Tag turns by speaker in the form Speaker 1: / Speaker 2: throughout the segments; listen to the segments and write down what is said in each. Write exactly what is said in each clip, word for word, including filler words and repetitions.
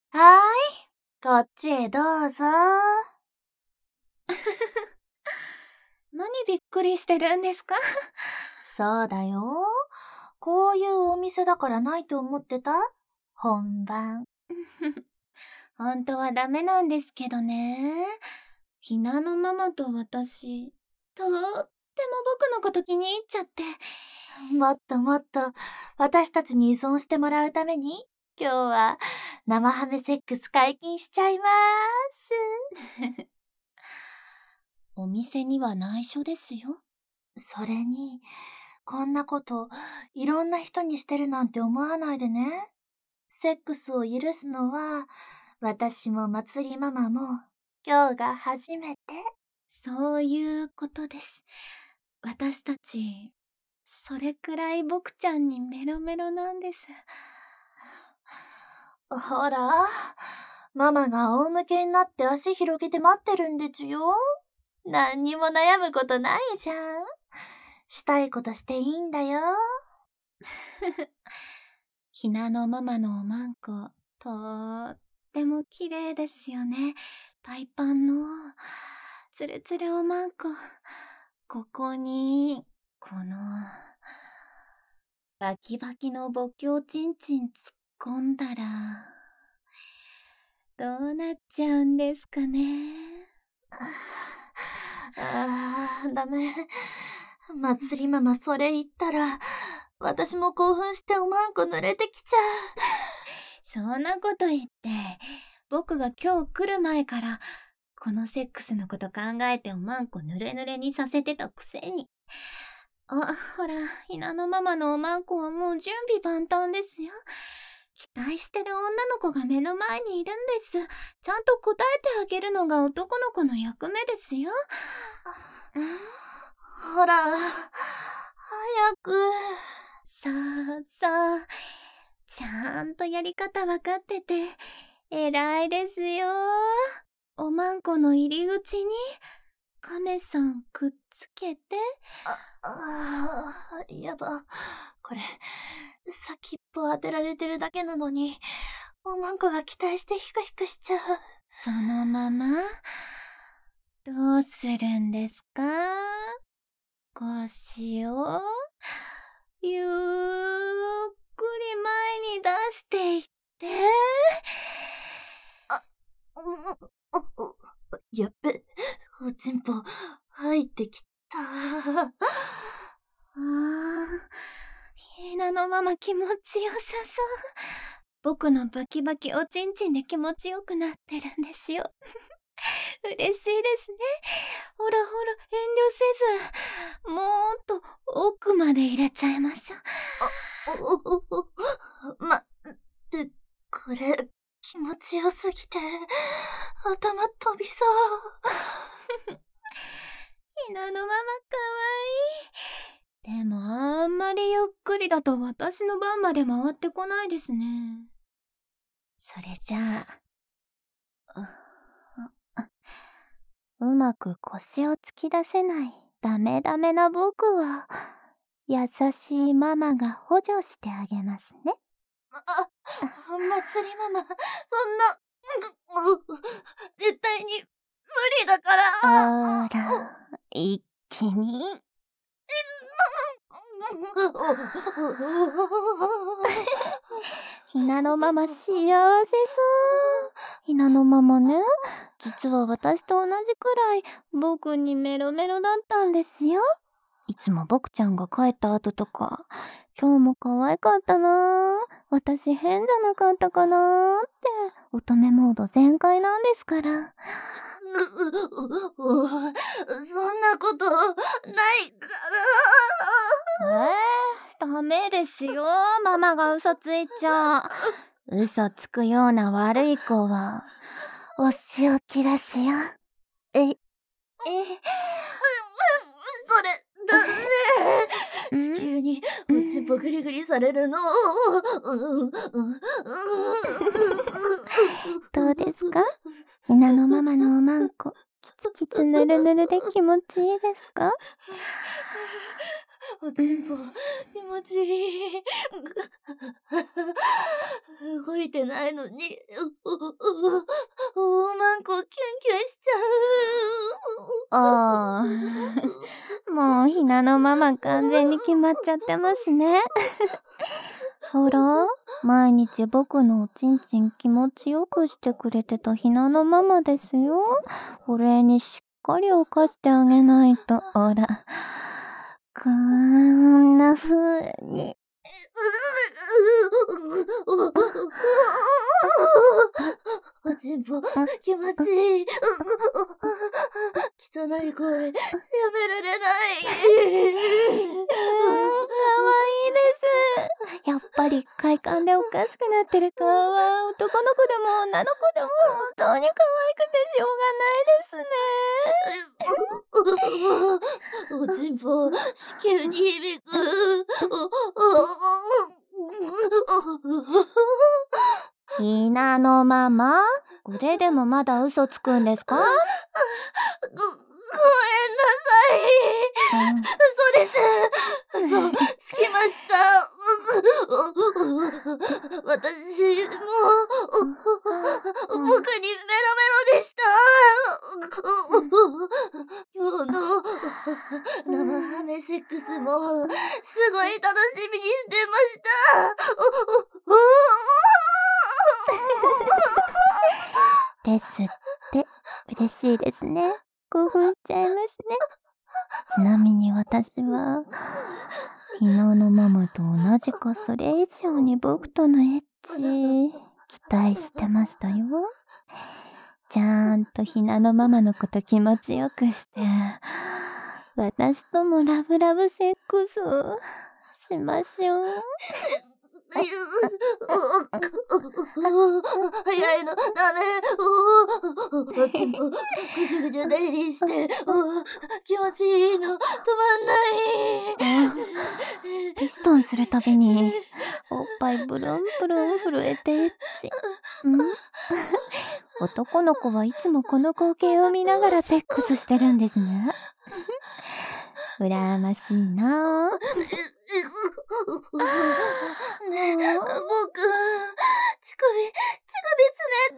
Speaker 1: はーい、こっちへどうぞ。
Speaker 2: 何びっくりしてるんですか？
Speaker 1: そうだよ。こういうお店だからないと思ってた？本番。
Speaker 2: 本当はダメなんですけどね。ひなのママと私、とっても僕のこと気に入っちゃって。
Speaker 1: もっともっと私たちに依存してもらうために、今日は生ハメセックス解禁しちゃいまーす。
Speaker 2: お店には内緒ですよ。
Speaker 1: それに、こんなこといろんな人にしてるなんて思わないでね。セックスを許すのは、私もまつりママも今日が初めて。
Speaker 2: そういうことです。私たち、それくらい僕ちゃんにメロメロなんです。
Speaker 1: ほら、ママが仰向けになって足広げて待ってるんですよ。何にも悩むことないじゃん。したいことしていいんだよ。
Speaker 2: ひなのママのおまんこ、とーっても綺麗ですよね。パイパンの、つるつるおまんこ。ここに、この、バキバキのぼきょうちんちん突っ込んだら、どうなっちゃうんですかね。
Speaker 1: あー、ダメ。まつりママそれ言ったら、私も興奮しておまんこ濡れてきちゃう。
Speaker 2: そんなこと言って、僕が今日来る前から、このセックスのこと考えておまんこ濡れ濡れにさせてたくせに。あ、ほら、ひなのママのおまんこはもう準備万端ですよ。期待してる女の子が目の前にいるんです。ちゃんと答えてあげるのが男の子の役目ですよ。
Speaker 1: ほら、早く。
Speaker 2: さあさあ、ちゃんとやり方わかってて、偉いですよ。おまんこの入り口に、亀さんくっつけて。
Speaker 1: あ、あー、やば。これ、先っぽ当てられてるだけなのに、おまんこが期待してヒクヒクしちゃう。
Speaker 2: そのまま、どうするんですか？腰を、ゆっくり前に出していって。
Speaker 1: あ、う、う、う、やっべ、おちんぽ、入ってきた。
Speaker 2: ああ、ひなのママ気持ちよさそう。僕のバキバキおちんちんで気持ちよくなってるんですよ。嬉しいですね。ほらほら、遠慮せず、もっと奥まで入れちゃいましょう。
Speaker 1: あ、お、お、お、ま、って、これ、気持ちよすぎて、頭飛びそう。
Speaker 2: ひなのママかわいい。でもあんまりゆっくりだと私の番まで回ってこないですね。それじゃあ、う、うまく腰を突き出せないダメダメな僕は、優しいママが補助してあげますね。
Speaker 1: あ、まつりママ、そんな、ぐ、う、絶対に無理だから。
Speaker 2: あら、一気に。ひなのママ幸せそう。ひなのママね、実は私と同じくらい僕にメロメロだったんですよ。いつも僕ちゃんが帰った後とか、今日も可愛かったなぁ、私変じゃなかったかなーって乙女モード全開なんですから。
Speaker 1: そんなことないから。
Speaker 2: えー、ダメですよ。ママが嘘ついちゃう。嘘つくような悪い子は、お仕置きですよ。え、え、
Speaker 1: それ、ダメ。子宮におちんぽぐりぐりされるの。
Speaker 2: どうですか？ひなのママのおまんこ、きつキツぬるぬるで気持ちいいですか？
Speaker 1: おちんぽ、気持ちいい。動いてないのに、お、お、お、おまんこキュンキュンしちゃう。
Speaker 2: ああ、もうひなのママ完全に決まっちゃってますね。ほら、毎日僕のおちんちん気持ちよくしてくれてたひなのママですよ。お礼にしっかりおかしてあげないと、ほら。こんな風に。
Speaker 1: おちんぽ、気持ちいい。汚い声、やめられない。
Speaker 2: うーん、かわいいです。やっぱり快感でおかしくなってる顔は男の子でも女の子でも本当に可愛くてしょうがないですね。
Speaker 1: おちんぽ、子宮に響く。
Speaker 2: ひなのママ、これでもまだ嘘つくんですか？
Speaker 1: ご、ごめんなさい。
Speaker 2: うん、
Speaker 1: 嘘です。嘘つきました。私も僕にメロメロでした。今日の生ハメセックスもすごい楽しみにしてました。
Speaker 2: ですって。嬉しいですね。興奮しちゃいますね。ちなみに私は、ひなのママと同じかそれ以上に僕とのエッチ、期待してましたよ。ちゃんとひなのママのこと気持ちよくして、私ともラブラブセックスしましょう。
Speaker 1: 早いの、ダメ。おちんぽ、ぐじゅぐじゅ出入りして、気持ちいいの、止まんない。
Speaker 2: ピストンするたびに、おっぱいブルンブルン震えてエッチ。ん男の子はいつもこの光景を見ながらセックスしてるんですね。羨ましいなぁ。
Speaker 1: ねえ、僕、乳首、乳首つねって。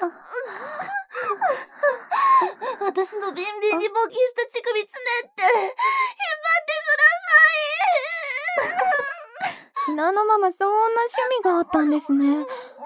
Speaker 1: 私のビンビンに勃起した乳首つねって、引っ張ってください。
Speaker 2: ひなのママそんな趣味があったんですね。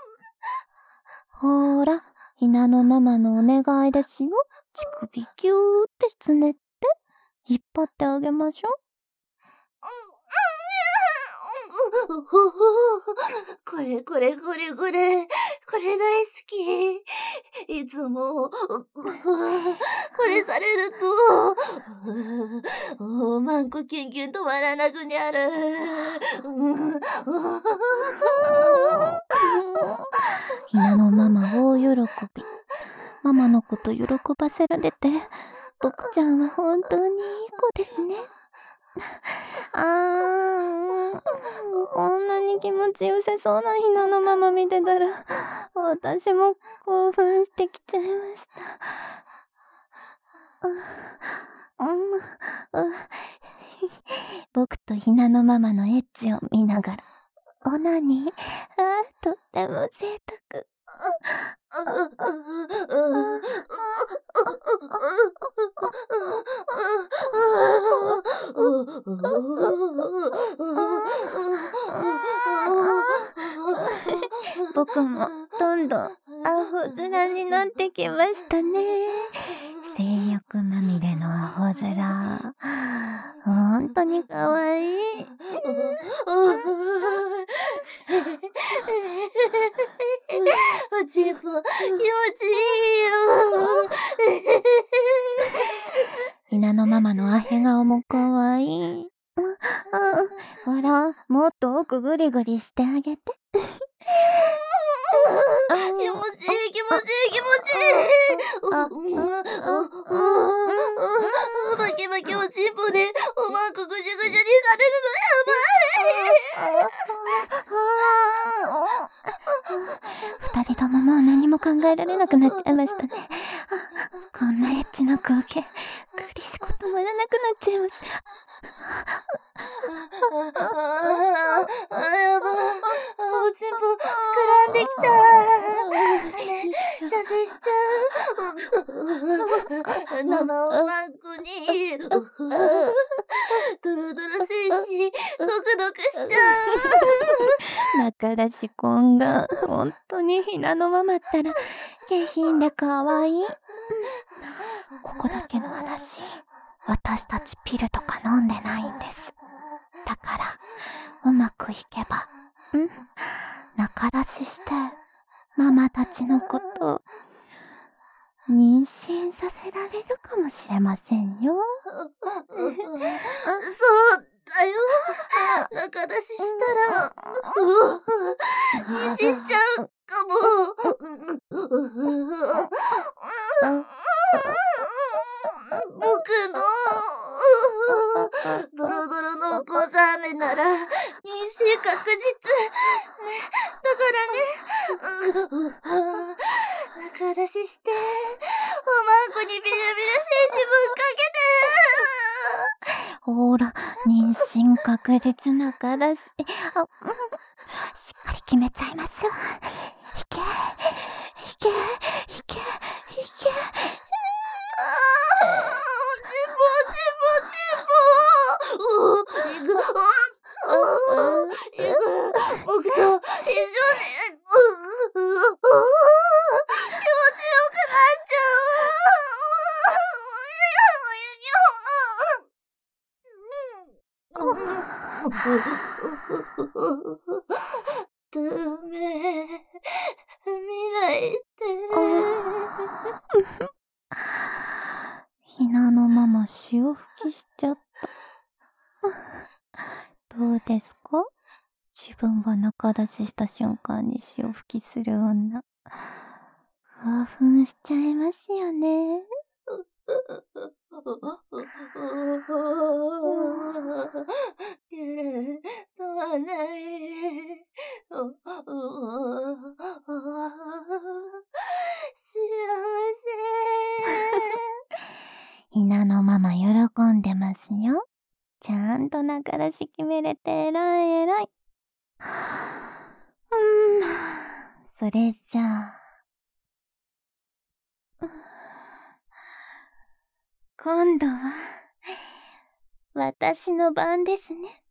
Speaker 2: ほーら、ひなのママのお願いですよ。乳首キューってつねって、引っ張ってあげましょう。
Speaker 1: これこれこれこれ、これ大好き。いつも、これされると、おまんこキュンキュン止まらなくなる。
Speaker 2: ひなのママ大喜び。ママのこと喜ばせられて、僕ちゃんは本当にいい子ですね。あー、こんなに気持ちよさそうなひなのママ見てたら、私も興奮してきちゃいました。うん、うん、僕とひなのママのエッチを見ながら、オナニー、あー、とっても贅沢。僕もどんどんアホ面になってきましたね。性欲まみれのアホ面。ほんとにかわいい。
Speaker 1: おちんぽ、気持ちいいよ。
Speaker 2: ひなのママのアヘ顔もかわいい。ほら、もっと奥ぐりぐりしてあげて。
Speaker 1: 気持ちいい、気持ちいい、気持ちいい。バキバキおちんぽでおまんこぐじゅぐじゅにされるのやばい。
Speaker 2: 二人とももう何も考えられなくなっちゃいましたね。 こんなエッチな光景、クリシコ止まらなくなっちゃいます。
Speaker 1: ああ、やば。おちんぽ、膨らんできた。ね、射精しちゃう。生おまんこに、ドロドロ精子、ドクドクしちゃ
Speaker 2: う。仲出しこんが、ほんとにひなのママったら、下品でかわいい。ここだけの話、私たちピルとか飲んでないんです。だから、うまくいけば、ん仲出しして、ママたちのこと、妊娠させられるかもしれませんよ。
Speaker 1: そうだよ。仲出ししたら、妊娠しちゃうかも。僕のドロドロの濃厚ザーメンなら妊娠確実ね。だからね、仲出ししておまんこにビルビル精子ぶっかけて。
Speaker 2: ほら、妊娠確実仲出し。あ、うん、しっかり決めちゃいましょう。いけ、いけ、いけ、いけ。
Speaker 1: 僕と一緒に、気持ちよくなっちゃう。ダメ、見ないで。
Speaker 2: ひなのママ潮吹きしちゃった。どうですか？自分が仲出しした瞬間に潮吹きする女。興奮しちゃいますよね。
Speaker 1: 止まんない。幸せ。
Speaker 2: ひなのママ喜んでますよ。ちゃんと仲出し決めれてえらいえらい。うーん、それじゃあ。今度は、私の番ですね。